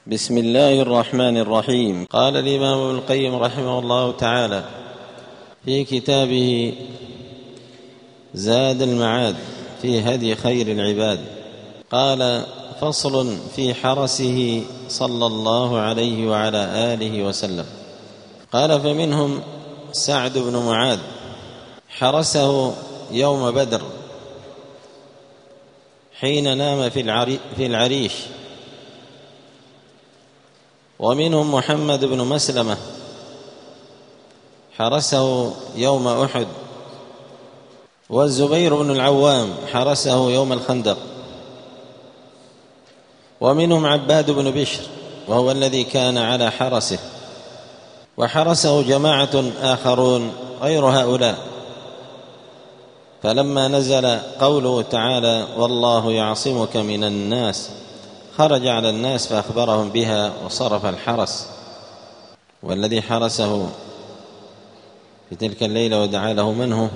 بسم الله الرحمن الرحيم. قال الإمام ابن القيم رحمه الله تعالى في كتابه زاد المعاد في هدي خير العباد، قال: فصل في حرسه صلى الله عليه وعلى آله وسلم. قال: فمنهم سعد بن معاذ حرسه يوم بدر حين نام في العريش، ومنهم محمد بن مسلمة حرسه يوم أحد، والزبير بن العوام حرسه يوم الخندق، ومنهم عباد بن بشر وهو الذي كان على حرسه، وحرسه جماعة آخرون غير هؤلاء. فلما نزل قوله تعالى: والله يعصمك من الناس، خرج على الناس فأخبرهم بها وصرف الحرس. والذي حرسه في تلك الليلة ودعا له من هو؟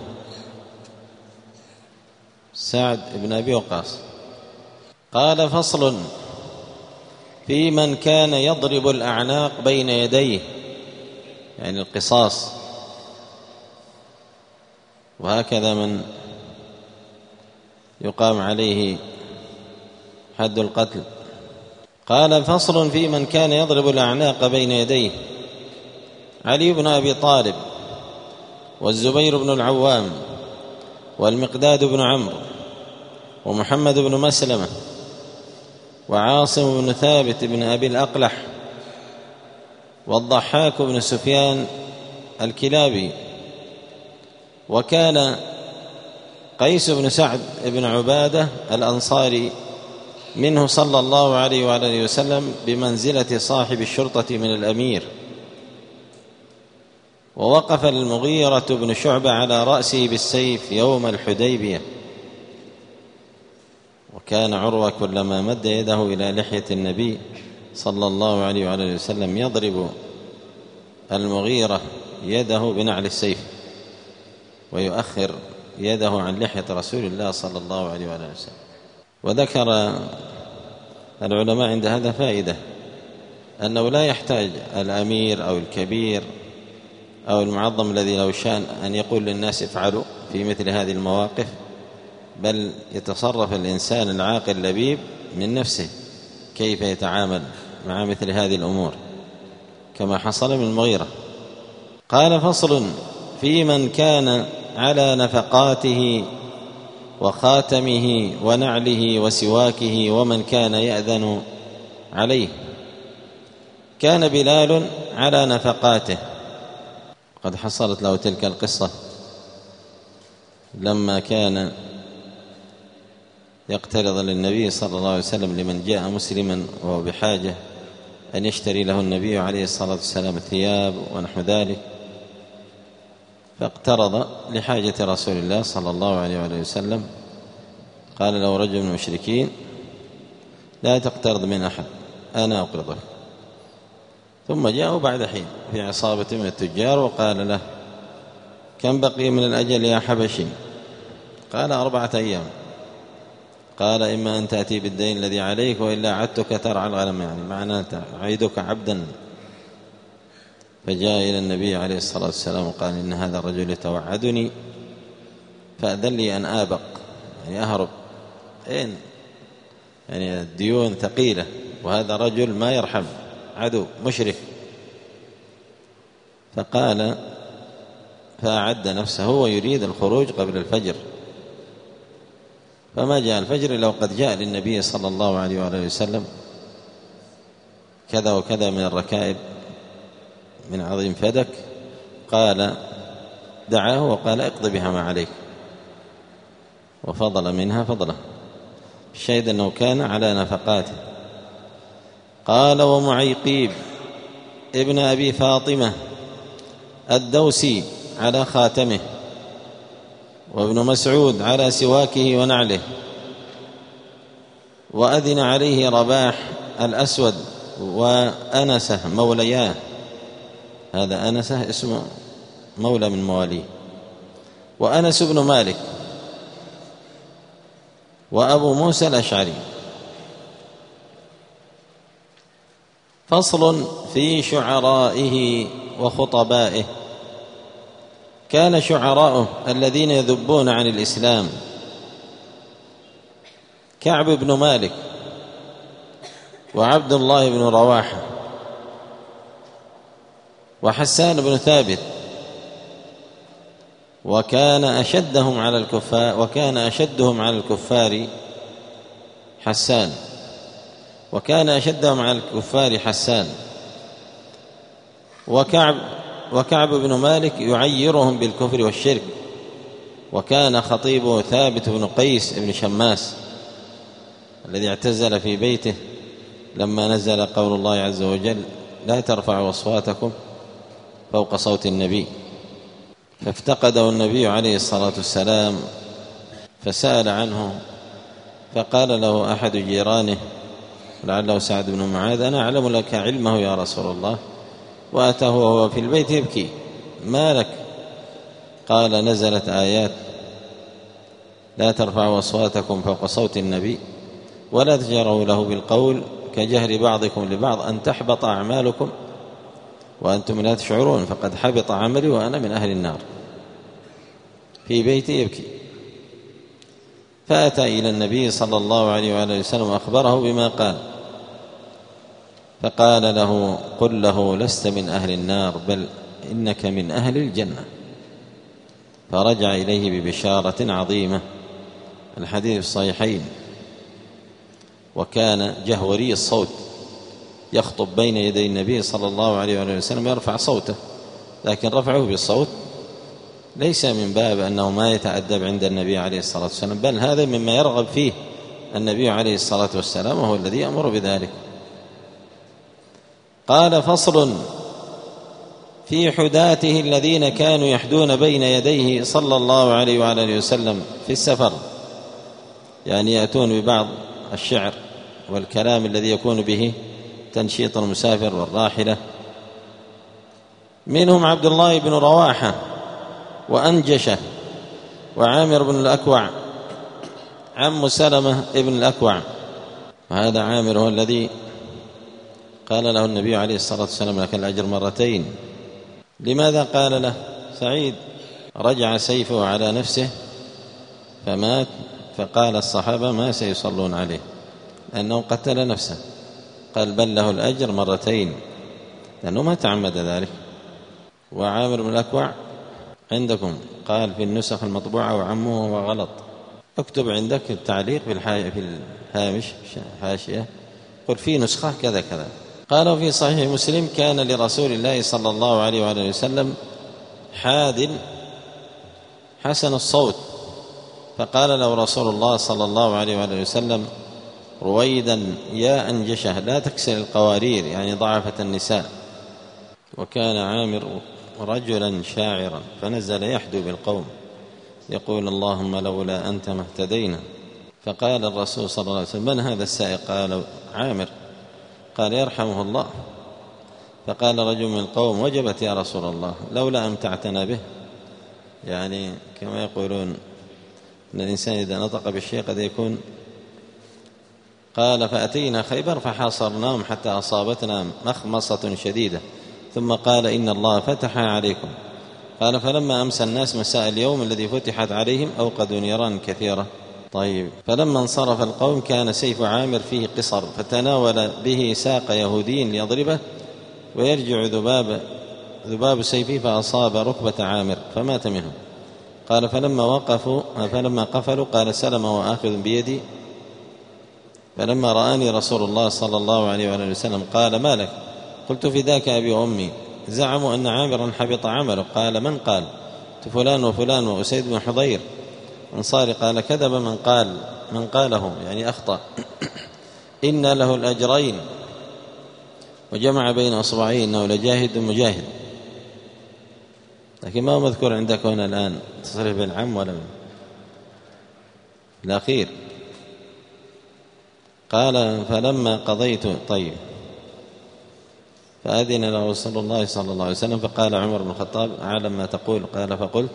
سعد بن أبي وقاص. قال: فصل في من كان يضرب الأعناق بين يديه، يعني القصاص، وهكذا من يقام عليه حد القتل. قال: فصل في من كان يضرب الأعناق بين يديه: علي بن أبي طالب، والزبير بن العوام، والمقداد بن عمرو، ومحمد بن مسلمة، وعاصم بن ثابت بن أبي الأقلح، والضحاك بن سفيان الكلابي. وكان قيس بن سعد بن عبادة الأنصاري منه صلى الله عليه وآله وسلم بمنزلة صاحب الشرطة من الأمير. ووقف المغيرة بن شعبة على رأسه بالسيف يوم الحديبية. وكان عروة كلما مد يده إلى لحية النبي صلى الله عليه وآله وسلم يضرب المغيرة يده بنعل السيف، ويؤخر يده عن لحية رسول الله صلى الله عليه وآله وسلم. وذكر العلماء عند هذا فائدة، أنه لا يحتاج الأمير أو الكبير أو المعظم الذي له شأن أن يقول للناس افعلوا في مثل هذه المواقف، بل يتصرف الإنسان العاقل اللبيب من نفسه كيف يتعامل مع مثل هذه الأمور، كما حصل من المغيرة. قال: فصل في من كان على نفقاته وخاتمه ونعله وسواكه ومن كان يأذن عليه. كان بلال على نفقاته، قد حصلت له تلك القصة لما كان يقترض للنبي صلى الله عليه وسلم لمن جاء مسلما وهو بحاجة أن يشتري له النبي عليه الصلاة والسلام ثياب ونحو ذلك، فاقترض لحاجة رسول الله صلى الله عليه وسلم. قال له رجل من المشركين: لا تقترض من أحد، أنا أقرضك. ثم جاءوا بعد حين في عصابة من التجار وقال له: كم بقي من الأجل يا حبشي؟ قال: 4 أيام. قال: إما أن تأتي بالدين الذي عليك، وإلا عدتك ترعى الغنم، يعني معناه أعيدك عبدا. فجاء إلى النبي عليه الصلاة والسلام وقال: إن هذا الرجل يتوعدني، فأذن لي أن آبق، يعني أهرب. يعني الديون ثقيلة، وهذا رجل ما يرحم، عدو مشرك. فقال: فأعد نفسه ويريد الخروج قبل الفجر، فما جاء الفجر إلا وقد جاء للنبي صلى الله عليه وآله وسلم كذا وكذا من الركائب من عظيم فدك. قال: دعاه وقال: اقض بها ما عليك، وفضل منها فضله. الشاهد أنه كان على نفقاته. قال: ومعيقيب ابن أبي فاطمة الدوسي على خاتمه، وابن مسعود على سواكه ونعله، وأذن عليه رباح الأسود وأنسة مولياه. هذا أنسة اسمه مولى من مواليه، وأنس بن مالك، وأبو موسى الأشعري. فصل في شعرائه وخطبائه. كان شعراؤه الذين يذبون عن الإسلام كعب بن مالك وعبد الله بن رواحة وحسان بن ثابت، وكان أشدهم على الكفار حسان، وكعب بن مالك يعيرهم بالكفر والشرك، وكان خطيبه ثابت بن قيس بن شماس الذي اعتزل في بيته لما نزل قول الله عز وجل: لا ترفعوا أصواتكم فوق صوت النبي، فافتقده النبي عليه الصلاة والسلام فسأل عنه، فقال له أحد جيرانه لعله سعد بن معاذ: أنا أعلم لك علمه يا رسول الله. وأتاه وهو في البيت يبكي: ما لك؟ قال: نزلت آيات لا ترفعوا أصواتكم فوق صوت النبي ولا تجهروا له بالقول كجهر بعضكم لبعض أن تحبط أعمالكم وأنتم لا تشعرون، فقد حبط عملي وأنا من أهل النار. في بيتي يبكي. فأتى إلى النبي صلى الله عليه وآله وسلم وأخبره بما قال، فقال له: قل له لست من أهل النار بل إنك من أهل الجنة. فرجع إليه ببشارة عظيمة. الحديث الصحيحين. وكان جهوري الصوت، يخطب بين يدي النبي صلى الله عليه وآله وسلم يرفع صوته، لكن رفعه بالصوت ليس من باب أنه ما يتأدب عند النبي عليه الصلاة والسلام، بل هذا مما يرغب فيه النبي عليه الصلاة والسلام، وهو الذي يأمر بذلك. قال: فصل في حداته الذين كانوا يحدون بين يديه صلى الله عليه وآله وسلم في السفر، يعني يأتون ببعض الشعر والكلام الذي يكون به تنشيط المسافر والراحلة. منهم عبد الله بن رواحة وأنجشة وعامر بن الأكوع عم سلمة ابن الأكوع. وهذا عامر هو الذي قال له النبي عليه الصلاة والسلام: لك الأجر مرتين. لماذا قال له؟ سعيد رجع سيفه على نفسه فمات، فقال الصحابة: ما سيصلون عليه لأنه قتل نفسه. قال: بل له الأجر مرتين، لأنه ما تعمد ذلك. وعامر بن الأكوع عندكم قال في النسخ المطبوعة وعمه هو غلط. اكتب عندك التعليق في الهامش حاشية، قل في نسخة كذا كذا. قالوا في صحيح مسلم: كان لرسول الله صلى الله عليه وآله وسلم حاد حسن الصوت، فقال له رسول الله صلى الله عليه وآله وسلم: رويدا يا أنجشة لا تكسر القوارير، يعني ضعفة النساء. وكان عامر رجلا شاعرا، فنزل يحدو بالقوم يقول: اللهم لولا أنت ما اهتدينا. فقال الرسول صلى الله عليه وسلم: من هذا السائق؟ قال: عامر. قال: يرحمه الله. فقال رجل من القوم: وجبت يا رسول الله، لولا أمتعتنا به. يعني كما يقولون أن الإنسان إذا نطق بالشيء قد يكون. قال: فأتينا خيبر فحاصرناهم حتى أصابتنا مخمصة شديدة، ثم قال: إن الله فتح عليكم. قال: فلما أمسى الناس مساء اليوم الذي فتحت عليهم أوقدوا نيران كثيرة. طيب. فلما انصرف القوم كان سيف عامر فيه قصر، فتناول به ساق يهودي ليضربه، ويرجع ذباب سيفه فأصاب ركبة عامر فمات منه. قال: فلما قفلوا قال: سلم وآخذ بيدي. فلما رآني رسول الله صلى الله عليه وآله وسلم قال: ما لك؟ قلت: فداك أبي وأمي. زعموا أن عامرا حبط عمله. قال: من قال؟ فلان وفلان وأسيد بن حضير أنصاري. قال: كذب من قاله، يعني أخطأ. إن له الأجرين. وجمع بين أصبعين أنه لجاهد مجاهد، لكن ما هو مذكور عندك هنا الآن تصريح بالعم ولا من الأخير. قال: فلما قضيت. طيب. فأذن له رسول الله صلى الله عليه وسلم، فقال عمر بن الخطاب: أعلم ما تقول؟ قال: فقلت: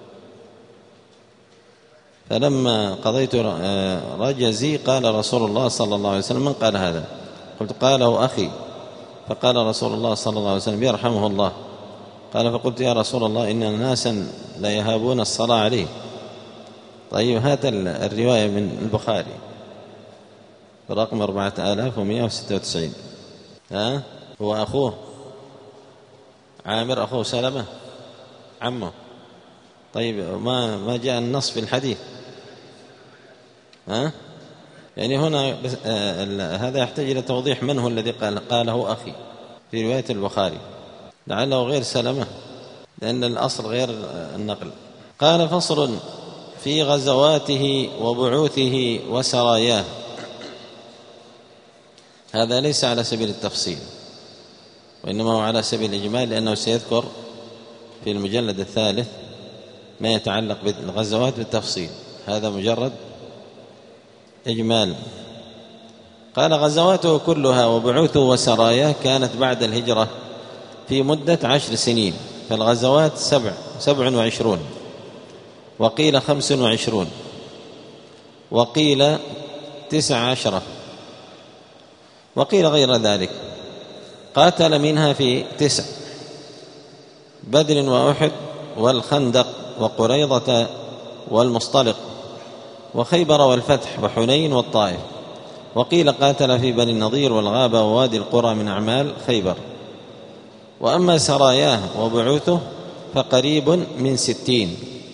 فلما قضيت رجزي قال رسول الله صلى الله عليه وسلم: من قال هذا؟ قلت: قاله أخي. فقال رسول الله صلى الله عليه وسلم: يرحمه الله. قال: فقلت: يا رسول الله، إن ناسا لا يهابون الصلاة عليه. طيب، هذا الرواية من البخاري رقم 4196. هو أخوه عامر، أخوه سلمة، عمه. طيب، ما جاء النص في الحديث؟ يعني هنا هذا يحتاج إلى توضيح من هو الذي قاله أخي في رواية البخاري، لعله غير سلمة، لأن الأصل غير النقل. قال: فصل في غزواته وبعوثه وسراياه. هذا ليس على سبيل التفصيل، وإنما هو على سبيل الإجمال، لأنه سيذكر في المجلد الثالث ما يتعلق بالغزوات بالتفصيل. هذا مجرد إجمال. قال: غزواته كلها وبعوثه وسراياه كانت بعد الهجرة في مدة 10 سنين، فالغزوات 27، وقيل 25، وقيل 19، وقيل غير ذلك. قاتل منها في 9: بدر وأحد والخندق وقريضة والمصطلق وخيبر والفتح وحنين والطائف. وقيل قاتل في بني النضير والغابة ووادي القرى من أعمال خيبر. وأما سراياه وبعوثه فقريب من 60.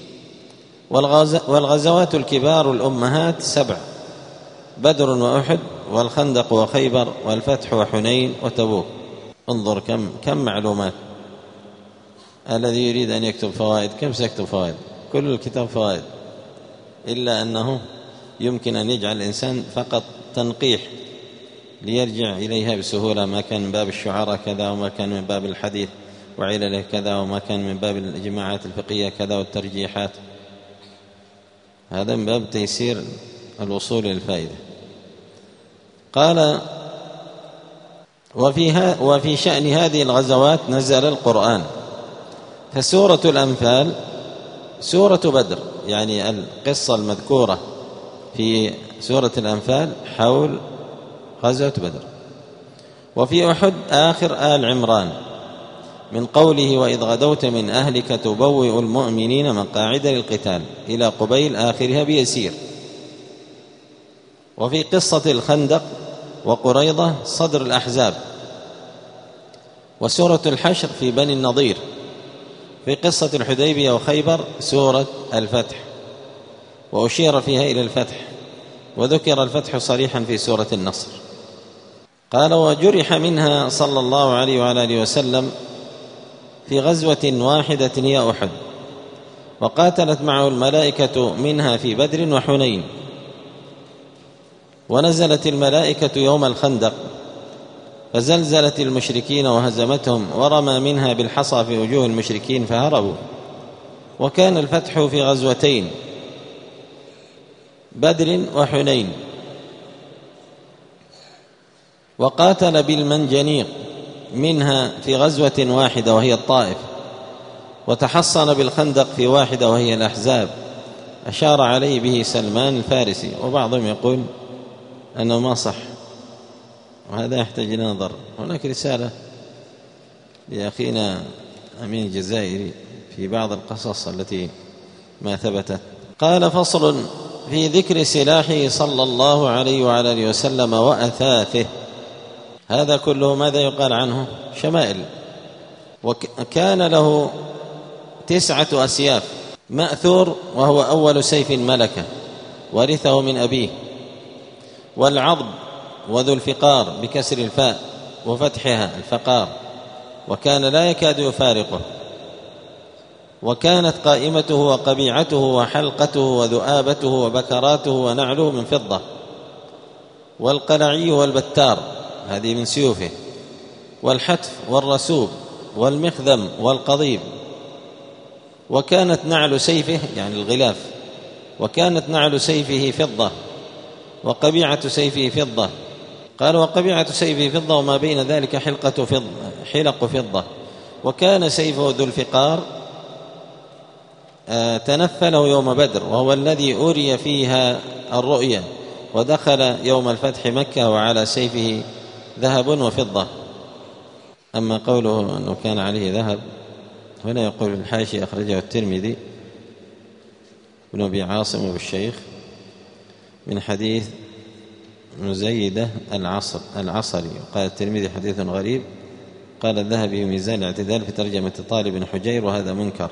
والغزوات الكبار الأمهات 7: بدر وأحد والخندق وخيبر والفتح وحنين وتبوك. انظر كم معلومات. الذي يريد أن يكتب فوائد كم سيكتب فوائد؟ كل الكتاب فوائد، إلا أنه يمكن أن يجعل الإنسان فقط تنقيح ليرجع إليها بسهولة، ما كان من باب الشعراء كذا، وما كان من باب الحديث وعلله كذا، وما كان من باب الإجماعات الفقهية كذا والترجيحات. هذا من باب تيسير الوصول للفائدة. قال: وفي شأن هذه الغزوات نزل القرآن. فسورة الأنفال سورة بدر، يعني القصة المذكورة في سورة الأنفال حول غزوة بدر. وفي أحد آخر آل عمران، من قوله: وإذ غدوت من أهلك تبوئ المؤمنين مقاعد للقتال، إلى قبيل آخرها بيسير. وفي قصة الخندق وقريضة صدر الأحزاب. وسورة الحشر في بني النضير. في قصة الحديبية وخيبر سورة الفتح، وأشير فيها إلى الفتح، وذكر الفتح صريحا في سورة النصر. قال: وجرح منها صلى الله عليه وعلى آله وسلم في غزوة واحدة هي أحد، وقاتلت معه الملائكة منها في بدر وحنين. ونزلت الملائكة يوم الخندق فزلزلت المشركين وهزمتهم، ورمى منها بالحصى في وجوه المشركين فهربوا. وكان الفتح في غزوتين، بدر وحنين. وقاتل بالمنجنيق منها في غزوة واحدة وهي الطائف. وتحصن بالخندق في واحدة وهي الأحزاب، أشار عليه به سلمان الفارسي. وبعضهم يقول أنه ما صح، وهذا يحتاج إلى نظر. هناك رسالة لأخينا أمين الجزائري في بعض القصص التي ما ثبتت. قال: فصل في ذكر سلاحه صلى الله عليه وعلى آله وسلم وأثاثه. هذا كله ماذا يقال عنه؟ شمائل. وكان له 9 أسياف: مأثور وهو أول سيف ملكه ورثه من أبيه، والعضب وذو الفقار بكسر الفاء وفتحها الفقار، وكان لا يكاد يفارقه. وكانت قائمته وقبيعته وحلقته وذؤابته وبكراته ونعله من فضة. والقلعي والبتار، هذه من سيوفه، والحتف والرسوب والمخذم والقضيب. وكانت نعل سيفه، يعني الغلاف، وكانت نعل سيفه فضة، وقبيعة سيفه فضة. قال: وقبيعة سيفه فضة، وما بين ذلك حلق فضة. وكان سيفه ذو الفقار تنفله يوم بدر، وهو الذي أري فيها الرؤيا، ودخل يوم الفتح مكة وعلى سيفه ذهب وفضة. أما قوله أنه كان عليه ذهب، هنا يقول الحاشي أخرجه الترمذي بن أبي عاصم والشيخ من حديث مزيدة العصري، قال الترمذي حديث غريب، قال الذهبي ميزان الاعتدال في ترجمة طالب بن حجير وهذا منكر،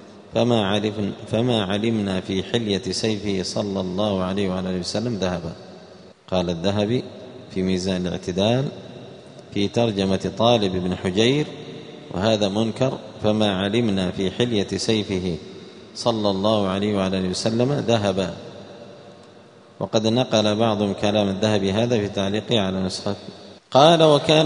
فما علمنا في حلية سيفه صلى الله عليه وآله وسلم ذهبا. قال الذهبي في ميزان الاعتدال في ترجمة طالب بن حجير وهذا منكر، فما علمنا في حلية سيفه صلى الله عليه وآله وسلم ذهبا. وقد نقل بعضهم كلام الذهبي هذا في تعليقه على نسخة. قال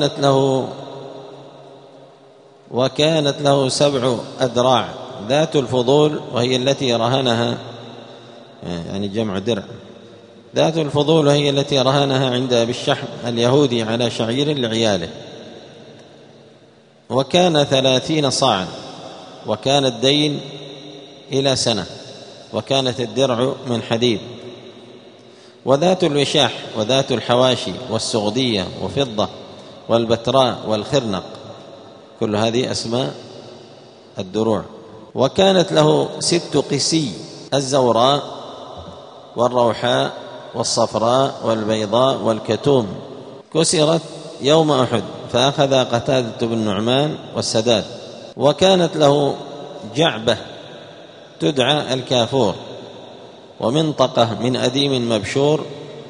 وكانت له 7 أدراع ذات الفضول، وهي التي رهنها، يعني جمع درع، ذات الفضول وهي التي رهنها عند أبي الشحم اليهودي على شعير لعياله، وكان 30 صاعا، وكان الدين إلى سنة، وكانت الدرع من حديد. وذات الوشاح وذات الحواشي والسغدية وفضة والبتراء والخرنق، كل هذه أسماء الدروع. وكانت له 6 قسي، الزوراء والروحاء والصفراء والبيضاء والكتوم، كسرت يوم أحد فأخذ قتادة بن النعمان والسداد. وكانت له جعبة تدعى الكافور، ومنطقة من أديم مبشور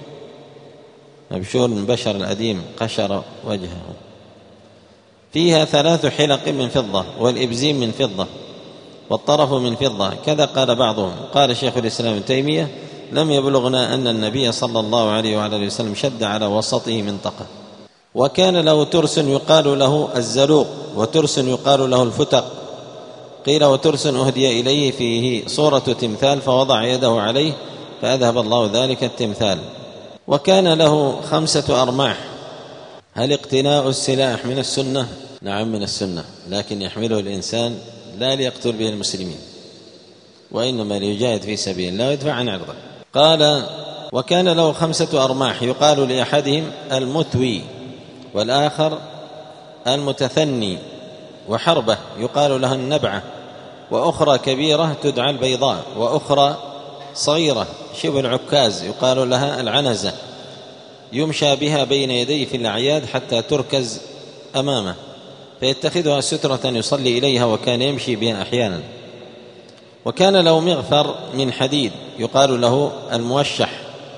من بشر الأديم قشر وجهه، فيها 3 حلق من فضة، والإبزيم من فضة، والطرف من فضة، كذا قال بعضهم. قال شيخ الإسلام ابن تيمية: لم يبلغنا أن النبي صلى الله عليه وآله وسلم شد على وسطه منطقة. وكان له ترس يقال له الزلوق، وترس يقال له الفتق. قيل: وترس أهدي إليه فيه صورة تمثال فوضع يده عليه فأذهب الله ذلك التمثال. وكان له 5 أرماح. هل اقتناء السلاح من السنة؟ نعم من السنة، لكن يحمله الإنسان لا ليقتل به المسلمين، وإنما ليجاهد في سبيل الله ويدفع عن عرضه. قال: وكان له 5 أرماح، يقال لأحدهم المثوي، والآخر المتثني، وحربة يقال لها النبعة، وأخرى كبيرة تدعى البيضاء، وأخرى صغيرة شبه العكاز يقال لها العنزة، يمشى بها بين يديه في الأعياد حتى تركز أمامه فيتخذها سترة يصلي إليها، وكان يمشي بها أحيانا. وكان له مغفر من حديد يقال له الموشح،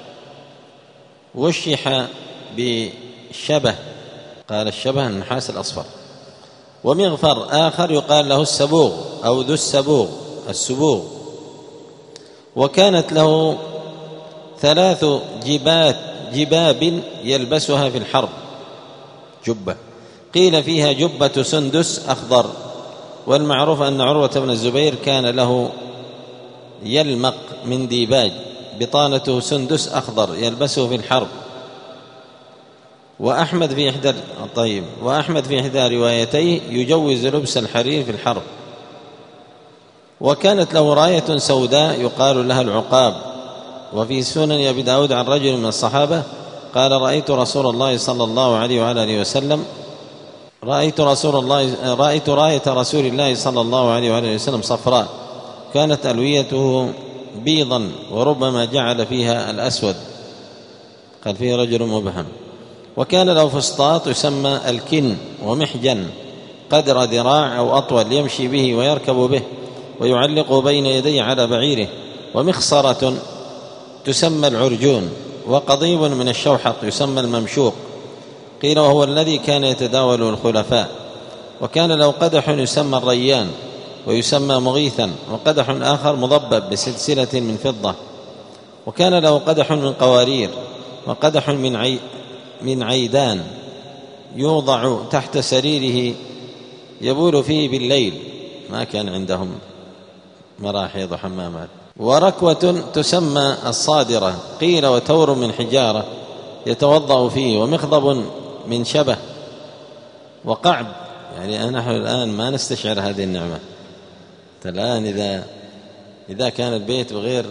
وشح بالشبه، قال الشبه النحاس الأصفر. ومغفر آخر يقال له السبوغ أو ذو السبوغ. وكانت له 3 جباب يلبسها في الحرب، جبة، قيل فيها جبة سندس أخضر. والمعروف أن عروة بن الزبير كان له يلمق من ديباج، بطانته سندس أخضر يلبسه في الحرب. وأحمد في إحدى روايتيه يجوز لبس الحرير في الحرب. وكانت له راية سوداء يقال لها العقاب. وفي سنن أبي داود عن رجل من الصحابة قال: رأيت راية رسول الله صلى الله عليه وآله وسلم صفراء، كانت ألويته بيضا، وربما جعل فيها الأسود، قال فيه رجل مبهم. وكان له فسطاط يسمى الكن، ومحجن قدر ذراع أو أطول يمشي به ويركب به، ويعلق بين يديه على بعيره. ومخصرة تسمى العرجون، وقضيب من الشوحط يسمى الممشوق، قيل وهو الذي كان يتداول الخلفاء. وكان له قدح يسمى الريان، ويسمى مغيثا، وقدح آخر مضبب بسلسلة من فضة. وكان له قدح من قوارير، وقدح من عيدان يوضع تحت سريره يبول فيه بالليل، ما كان عندهم مراحيض وحمامات. وركوة تسمى الصادرة، قيل وتور من حجارة يتوضأ فيه، ومخضب من شبه، وقعب. يعني نحن الآن ما نستشعر هذه النعمة. الآن إذا كان البيت بغير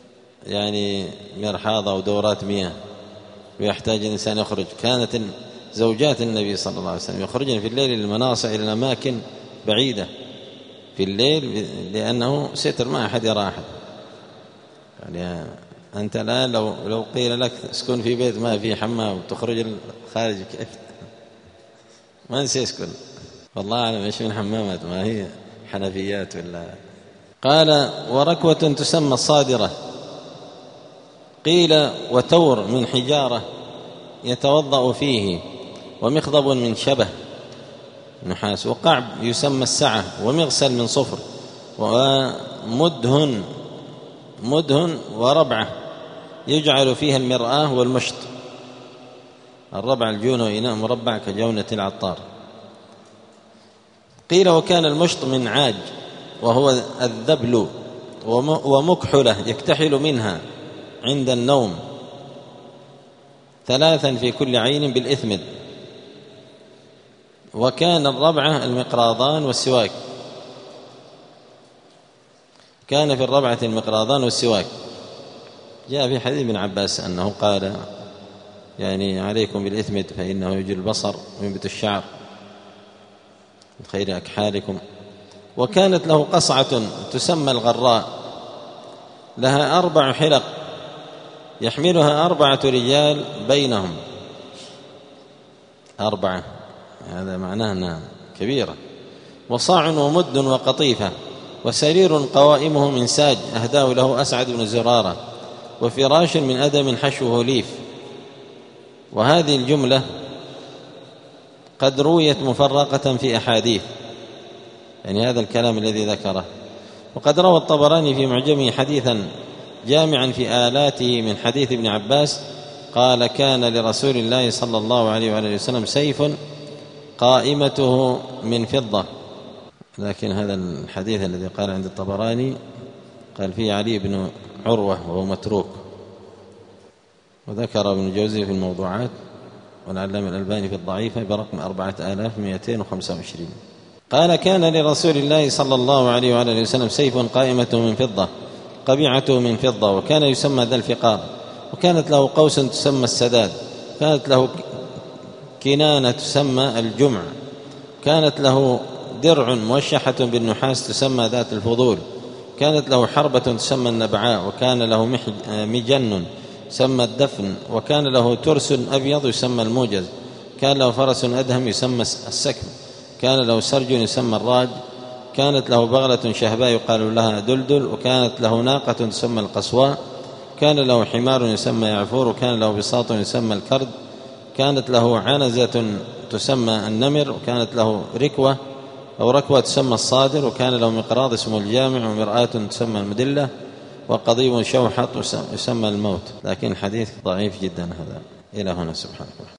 يعني مرحاضة ودورات مياه ويحتاج الإنسان يخرج، كانت زوجات النبي صلى الله عليه وسلم يخرجن في الليل للمناصع إلى الأماكن بعيدة في الليل، لأنه ستر ما أحد يرى أحد. يعني أنت الآن لو قيل لك اسكن في بيت ما فيه حمام وتخرج خارج، كيف؟ ما نسي يسكن، والله أعلم إيش من حمامات، ما هي حنفيات ولا. قال وركوة تسمى الصادرة، قيل وتور من حجارة يتوضأ فيه، ومخضب من شبه نحاس، وقعب يسمى السعة، ومغسل من صفر، ومدهن وربعة يجعل فيها المرآة والمشط. الربع الجون إناء مربع كجونة العطار. قيل وكان المشط من عاج وهو الذبل، ومكحلة يكتحل منها عند النوم 3 في كل عين بالإثمد. وكان الربعة المقراضان والسواك، كان في الربعة المقراضان والسواك. جاء في حديث ابن عباس أنه قال يعني عليكم بالإثمد فإنه يجل البصر وينبت الشعر من خير أكحالكم. وكانت له قصعة تسمى الغراء، لها 4 حلق يحملها 4 رجال بينهم 4، هذا معناه أنها كبيرة. وصاع ومد وقطيفة، وسرير قوائمه من ساج أهداه له أسعد بن زرارة، وفراش من أدم حشوه ليف. وهذه الجملة قد رويت مفرقة في أحاديث، يعني هذا الكلام الذي ذكره. وقد روى الطبراني في معجمه حديثا جامعا في آلاته من حديث ابن عباس قال كان لرسول الله صلى الله عليه وآله وسلم سيف قائمته من فضة. لكن هذا الحديث الذي قال عند الطبراني قال فيه علي بن عروة وهو متروك. وذكر ابن الجوزي في الموضوعات والعلامة الألباني في الضعيفة برقم 4225. قال كان لرسول الله صلى الله عليه وآله وسلم سيف قائمته من فضة قبيعته من فضة، وكان يسمى ذا الفقار. وكانت له قوس تسمى السداد، كانت له كنانة تسمى الجمع، كانت له درع موشحة بالنحاس تسمى ذات الفضول، كانت له حربة تسمى النبعاء، وكان له مجن يسمى الدفن، وكان له ترس أبيض يسمى الموجز، كان له فرس أدهم يسمى السكم، كان له سرج يسمى الراج، كانت له بغلة شهباء يقال لها دلدل، وكانت له ناقة تسمى القصواء، كان له حمار يسمى يعفور، وكان له بساط يسمى الكرد، كانت له عنزة تسمى النمر، وكانت له ركوة أو ركوة تسمى الصادر، وكان له مقراض اسمه الجامع، ومرآة تسمى المدلة، وقضيب شوحط يسمى الموت. لكن حديث ضعيف جدا هذا. إلى هنا سبحانه.